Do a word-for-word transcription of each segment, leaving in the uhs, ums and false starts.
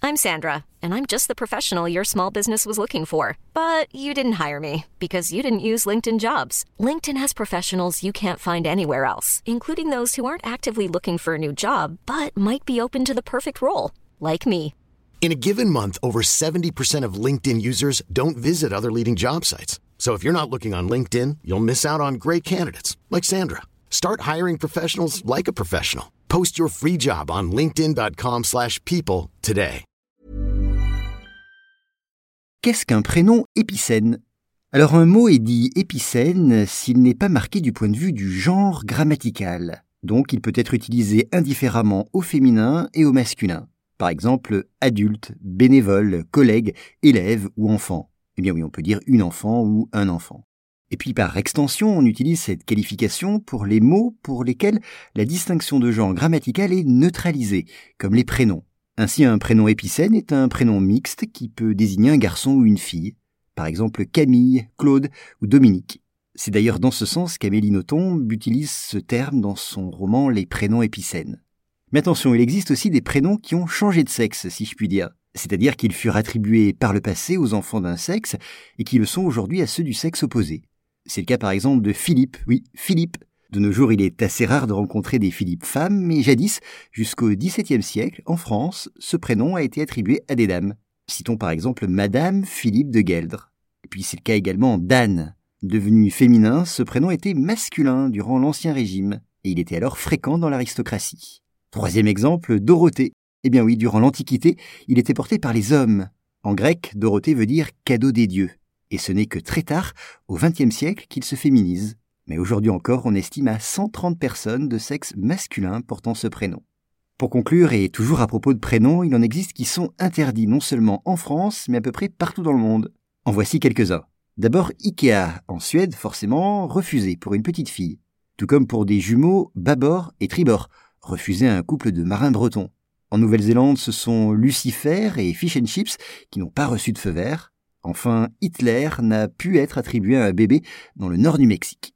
I'm Sandra, and I'm just the professional your small business was looking for. But you didn't hire me because you didn't use LinkedIn Jobs. LinkedIn has professionals you can't find anywhere else, including those who aren't actively looking for a new job, but might be open to the perfect role, like me. In a given month, over seventy percent of LinkedIn users don't visit other leading job sites. So if you're not looking on LinkedIn, you'll miss out on great candidates like Sandra. Start hiring professionals like a professional. Post your free job on linkedin.com slash people today. Qu'est-ce qu'un prénom épicène ? Alors un mot est dit épicène s'il n'est pas marqué du point de vue du genre grammatical. Donc il peut être utilisé indifféremment au féminin et au masculin. Par exemple, adulte, bénévole, collègue, élève ou enfant. Eh bien oui, on peut dire une enfant ou un enfant. Et puis par extension, on utilise cette qualification pour les mots pour lesquels la distinction de genre grammatical est neutralisée, comme les prénoms. Ainsi, un prénom épicène est un prénom mixte qui peut désigner un garçon ou une fille. Par exemple, Camille, Claude ou Dominique. C'est d'ailleurs dans ce sens qu'Amélie Nothomb utilise ce terme dans son roman Les prénoms épicènes. Mais attention, il existe aussi des prénoms qui ont changé de sexe, si je puis dire. C'est-à-dire qu'ils furent attribués par le passé aux enfants d'un sexe et qui le sont aujourd'hui à ceux du sexe opposé. C'est le cas par exemple de Philippe, oui, Philippe. De nos jours, il est assez rare de rencontrer des Philippe femmes, mais jadis, jusqu'au dix-septième siècle, en France, ce prénom a été attribué à des dames. Citons par exemple Madame Philippe de Gueldre. Et puis c'est le cas également d'Anne. Devenu féminin, ce prénom était masculin durant l'Ancien Régime, et il était alors fréquent dans l'aristocratie. Troisième exemple, Dorothée. Eh bien oui, durant l'Antiquité, il était porté par les hommes. En grec, Dorothée veut dire « cadeau des dieux ». Et ce n'est que très tard, au vingtième siècle, qu'il se féminise. Mais aujourd'hui encore, on estime à cent trente personnes de sexe masculin portant ce prénom. Pour conclure, et toujours à propos de prénoms, il en existe qui sont interdits non seulement en France, mais à peu près partout dans le monde. En voici quelques-uns. D'abord, Ikea, en Suède, forcément, refusé pour une petite fille. Tout comme pour des jumeaux Babor et Tribord, refusé à un couple de marins bretons. En Nouvelle-Zélande, ce sont Lucifer et Fish and Chips qui n'ont pas reçu de feu vert. Enfin, Hitler n'a pu être attribué à un bébé dans le nord du Mexique.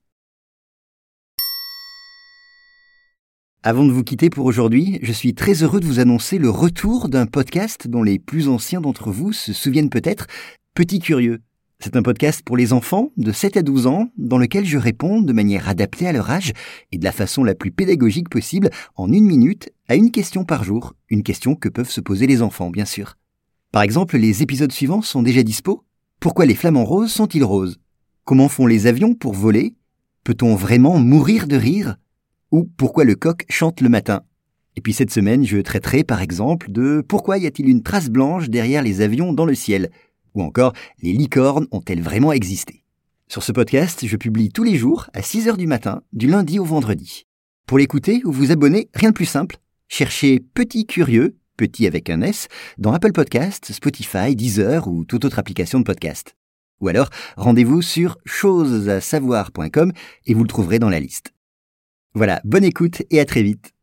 Avant de vous quitter pour aujourd'hui, je suis très heureux de vous annoncer le retour d'un podcast dont les plus anciens d'entre vous se souviennent peut-être, Petit Curieux. C'est un podcast pour les enfants de sept à douze ans dans lequel je réponds de manière adaptée à leur âge et de la façon la plus pédagogique possible en une minute à une question par jour, une question que peuvent se poser les enfants bien sûr. Par exemple, les épisodes suivants sont déjà dispo. Pourquoi les flamants roses sont-ils roses ? Comment font les avions pour voler ? Peut-on vraiment mourir de rire ? Ou pourquoi le coq chante le matin ? Et puis cette semaine, je traiterai par exemple de pourquoi y a-t-il une trace blanche derrière les avions dans le ciel ? Ou encore, les licornes ont-elles vraiment existé ? Sur ce podcast, je publie tous les jours à six heures du matin, du lundi au vendredi. Pour l'écouter ou vous abonner, rien de plus simple. Cherchez Petit Curieux, petit avec un S, dans Apple Podcasts, Spotify, Deezer ou toute autre application de podcast. Ou alors, rendez-vous sur choses à savoir point com et vous le trouverez dans la liste. Voilà, bonne écoute et à très vite.